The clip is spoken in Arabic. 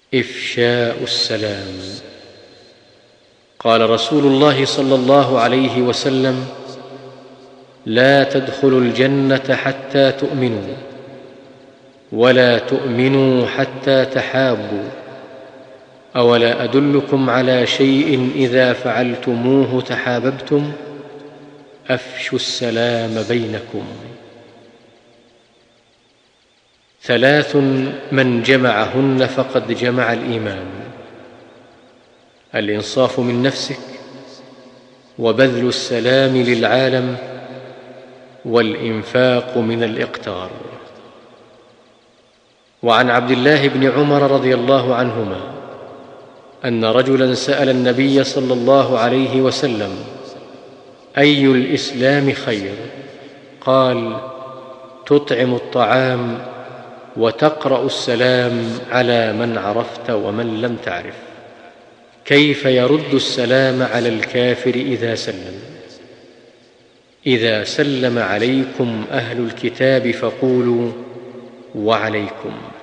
إفشاء السلام. قال رسول الله صلى الله عليه وسلم: لا تدخلوا الجنة حتى تؤمنوا، ولا تؤمنوا حتى تحابوا، أولا أدلكم على شيء إذا فعلتموه تحاببتم؟ أفشوا السلام بينكم. 3 من جمعهن فقد جمع الإيمان: الإنصاف من نفسك، وبذل السلام للعالم، والإنفاق من الإقتار. وعن عبد الله بن عمر رضي الله عنهما أن رجلا سأل النبي صلى الله عليه وسلم: أي الإسلام خير؟ قال: تطعم الطعام وتقرأ السلام على من عرفت ومن لم تعرف. كيف يرد السلام على الكافر إذا سلم؟ إذا سلم عليكم أهل الكتاب فقولوا: وعليكم.